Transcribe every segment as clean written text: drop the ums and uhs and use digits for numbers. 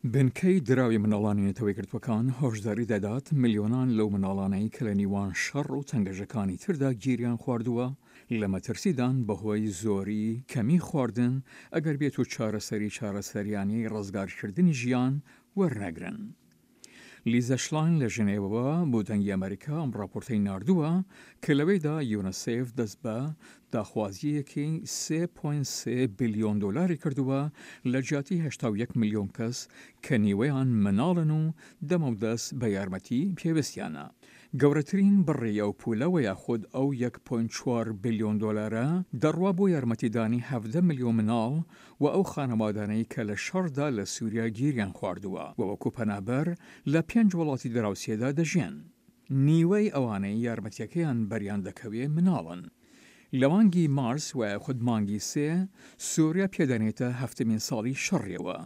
بنکەی دراوی مناڵانی نەتەوەی گرتوەکان هۆشداری دەدات ملیۆنان لەو مناڵانەی کە لە نیوان شەڕ و تەنگەژەکانی تردا گیریان خواردووە لە مەترسیدان بەهۆی زۆری کەمی خواردن ئەگەر بێت و چارەسەریانی ڕزگارکردنی ژیان وەرنەگرن. لیزا شلاین لە ژنێوەوە بۆ دەنگی ئەمریکا ئەم ڕاپۆرتەی ناردووە کە لەوەیدا یونیسێف دەست بە داخوازیەکی 3.3 بیلیۆن دۆلاری کردووە لە جیاتی 81 ملیۆن کەس کە نیوەیان مناڵن و دەمەودەست بە یارمەتی پێویستیانە. گەورەترین بڕی ئەو پولەوە یاخود ئەو 1.4 بیلیۆن دۆلارە دەڕوا بۆ یارمەتیدانی 17 ملیۆن مناڵ و ئەو خانەوادانەی کە لە شەڕدا لە سووریا گیریان خواردووە و وەکو پەنابەر لە 5 وڵاتی دراوسێدا دەژیان. نیوەی ئەوانەی یارمەتیەکەیان بەریان دەکەوێ مناڵن. لە مانگی مارس و یاخود مانگی 3 سووریا پێدەنێتە 7مین ساڵی شەڕیەوە.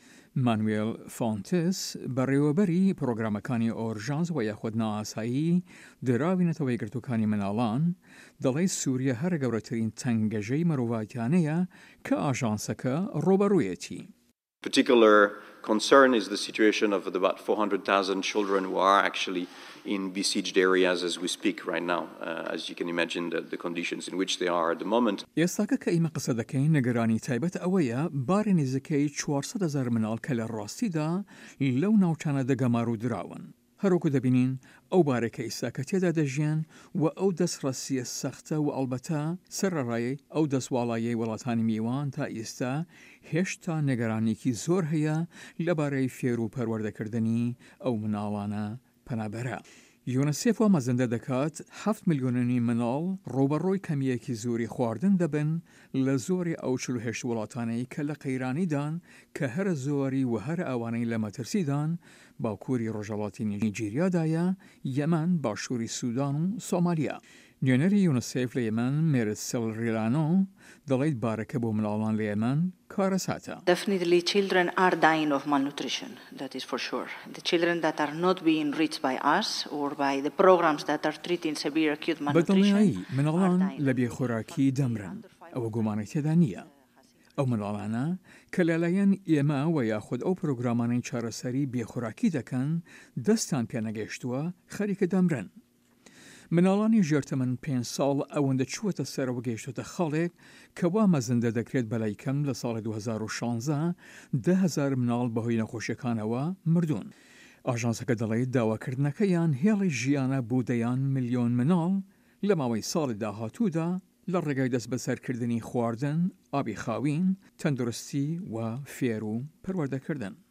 مانوێل فۆنتس بەڕێوەبەری پرۆگرامەکانی ئۆرژانس و یاخود نائاسایی دراوی نەتەوەی گرتوەکانی مناڵان دەڵێ سووریا هەر گەورەترین تەنگەژەی مرۆڤایەتیانەیە کە ئاژانسەکە ڕۆبەڕوویەتی. Particular concern is the situation of about 400,000 children who are actually in besieged areas as we speak right now, as you can imagine the conditions in which they are at the moment. ئێستاکە کە ئێمە قسە دەکەین نەگەرانی تایبەت ئەوەیە باری نزیکەی 400,000 مناڵ کە لە ڕاستیدا لەو ناوچانە دەگەمار و دراون. هەروەکو دەبینین ئەو بارێکە ئیساکە تێدا دەژیان و ئەو دەستڕەسیە سەختە و ئەڵبەتە سەرڕای ئەو دەستواڵایەی وڵاتانی میوان تا ئێستا هێشتا نەگەرانێکی زۆر هەیە لەبارەی فێر و پەروەردەکردنی ئەو مناڵانە پەنابەرە. یونیسێف وا مەزەندە دەکات 7 ملیۆنی مناڵ ڕۆبەڕۆی کەمیەکی زۆری خواردن دەبن لە زۆری ئەو 48 وڵاتانەی کە لە قەیرانیدان کە هەر زۆری و هەر ئەوانەی لە مەترسیدان باکووری ڕۆژهەڵاتی نیجیریادایە، یەمەن، باشووری سوودان و سۆمالیا. نوێنەری یونیسێف لە یەمەن مێرسل ریلانۆ دەڵێت بارەکە بۆ مناڵان لە یەمەن کارەساتە. Definitely children are dying of malnutrition, that is for sure. The children that are not being reached by us or by the programs that are treating severe acute malnutrition. بەدڵنیایی مناڵان لە بێخۆراکی دەمرن. ئەوە گومانێک تێدا نییە. ئەو مناڵانە کە لەلایەن ئێمە و یاخود ئەو پرۆگرامانەی چارەسەری بێخۆراکی دەکەن دەستان پێنەگەیشتووە خەریکە دەمرن. مناڵانی ژێرتەمەن 5 ساڵ ئەوەندە چووەتە سەرەوە گەیشتوتە خەڵێک کە وا مەزەندە دەکرێت بەلای کەم لە ساڵی 2016 10,000 مناڵ بەهۆی نەخۆشیەکانەوە مردوون. ئاژانسەکە دەڵێت داواکردنەکەیان هێڵی ژیانە بوودەیان ملیۆن مناڵ لە ماوەی ساڵی داهاتوودا لە ڕێگای دەست بەسەرکردنی خواردن، ئابی خاوین، تەندروستی و فێر و پەروەردەکردن.